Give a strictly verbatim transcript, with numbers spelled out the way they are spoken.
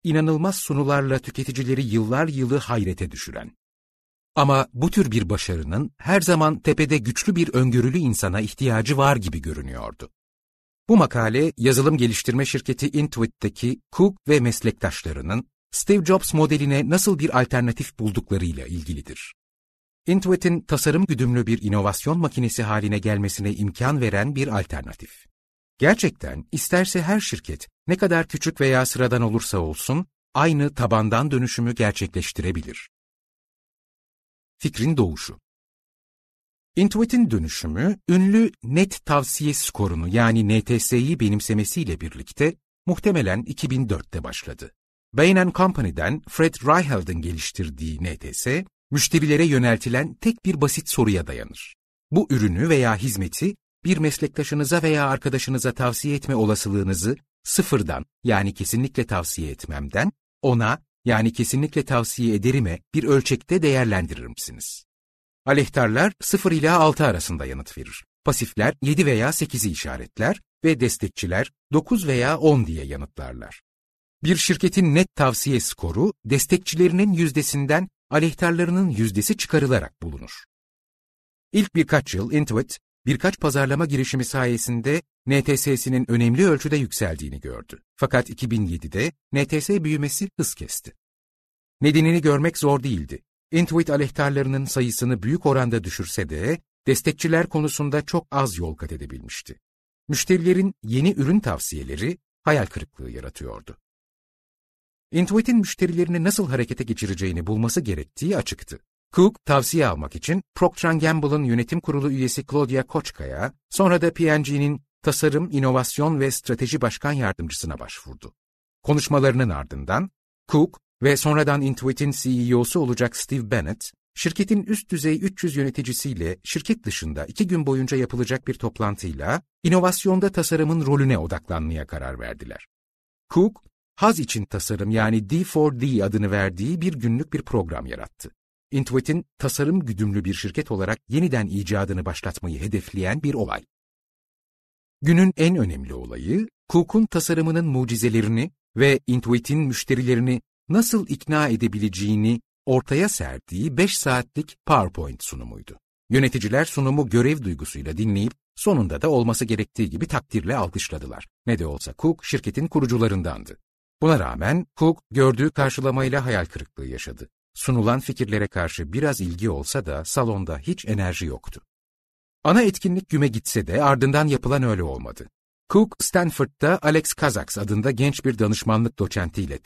inanılmaz sunularla tüketicileri yıllar yılı hayrete düşüren. Ama bu tür bir başarının her zaman tepede güçlü bir öngörülü insana ihtiyacı var gibi görünüyordu. Bu makale, yazılım geliştirme şirketi Intuit'teki Cook ve meslektaşlarının Steve Jobs modeline nasıl bir alternatif bulduklarıyla ilgilidir. Intuit'in tasarım güdümlü bir inovasyon makinesi haline gelmesine imkan veren bir alternatif. Gerçekten isterse her şirket ne kadar küçük veya sıradan olursa olsun aynı tabandan dönüşümü gerçekleştirebilir. Fikrin doğuşu. Intuit'in dönüşümü ünlü net tavsiye skorunu yani N T S'yi benimsemesiyle birlikte muhtemelen iki bin dörtte başladı. Bain and Company'den Fred Reicheld'in geliştirdiği N T S, müşterilere yöneltilen tek bir basit soruya dayanır. Bu ürünü veya hizmeti bir meslektaşınıza veya arkadaşınıza tavsiye etme olasılığınızı sıfırdan yani kesinlikle tavsiye etmemden ona yani kesinlikle tavsiye ederime bir ölçekte değerlendirir misiniz? Aleyhtarlar sıfır ila altı arasında yanıt verir. Pasifler yedi veya sekizi işaretler ve destekçiler dokuz veya on diye yanıtlarlar. Bir şirketin net tavsiye skoru destekçilerinin yüzdesinden aleyhtarlarının yüzdesi çıkarılarak bulunur. İlk birkaç yıl Intuit, birkaç pazarlama girişimi sayesinde N T S'sinin önemli ölçüde yükseldiğini gördü. Fakat iki bin yedide N T S büyümesi hız kesti. Nedenini görmek zor değildi. Intuit aleyhtarlarının sayısını büyük oranda düşürse de destekçiler konusunda çok az yol kat edebilmişti. Müşterilerin yeni ürün tavsiyeleri hayal kırıklığı yaratıyordu. Intuit'in müşterilerini nasıl harekete geçireceğini bulması gerektiği açıktı. Cook, tavsiye almak için Procter and Gamble'ın yönetim kurulu üyesi Claudia Kochka'ya, sonra da P and G'nin tasarım, inovasyon ve strateji başkan yardımcısına başvurdu. Konuşmalarının ardından, Cook ve sonradan Intuit'in C E O'su olacak Steve Bennett, şirketin üst düzey üç yüz yöneticisiyle şirket dışında iki gün boyunca yapılacak bir toplantıyla inovasyonda tasarımın rolüne odaklanmaya karar verdiler. Cook, haz için tasarım yani D for D adını verdiği bir günlük bir program yarattı. Intuit'in tasarım güdümlü bir şirket olarak yeniden icadını başlatmayı hedefleyen bir olay. Günün en önemli olayı, Cook'un tasarımının mucizelerini ve Intuit'in müşterilerini nasıl ikna edebileceğini ortaya serdiği beş saatlik PowerPoint sunumuydu. Yöneticiler sunumu görev duygusuyla dinleyip sonunda da olması gerektiği gibi takdirle alkışladılar. Ne de olsa Cook şirketin kurucularındandı. Buna rağmen Cook gördüğü karşılamayla hayal kırıklığı yaşadı. Sunulan fikirlere karşı biraz ilgi olsa da salonda hiç enerji yoktu. Ana etkinlik güme gitse de ardından yapılan öyle olmadı. Cook, Stanford'da Alex Kazaks adında genç bir danışmanlık doçentiyle